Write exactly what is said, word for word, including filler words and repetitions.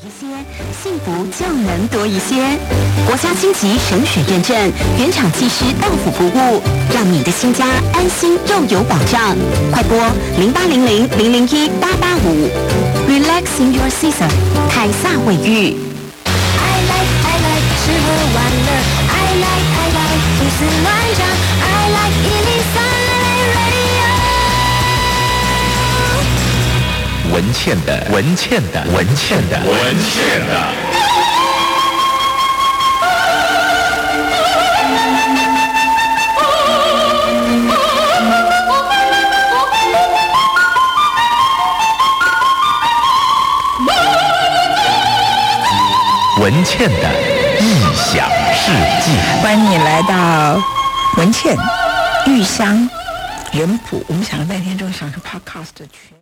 一些，幸福就能多一些。国家星级省水认证，原厂技师到府服务，让你的新家安心又有保障。快拨零八零零零零一八八五 ，Relaxing your season， 凯撒卫浴。 I like I like 吃喝玩乐 I like I like 胡思乱想 I like 一零三 Radio 文茜的文茜的文茜的文茜的文茜的异想世界， 欢迎你来到文茜玉香人谱。我们想那天终于上个 podcast 全。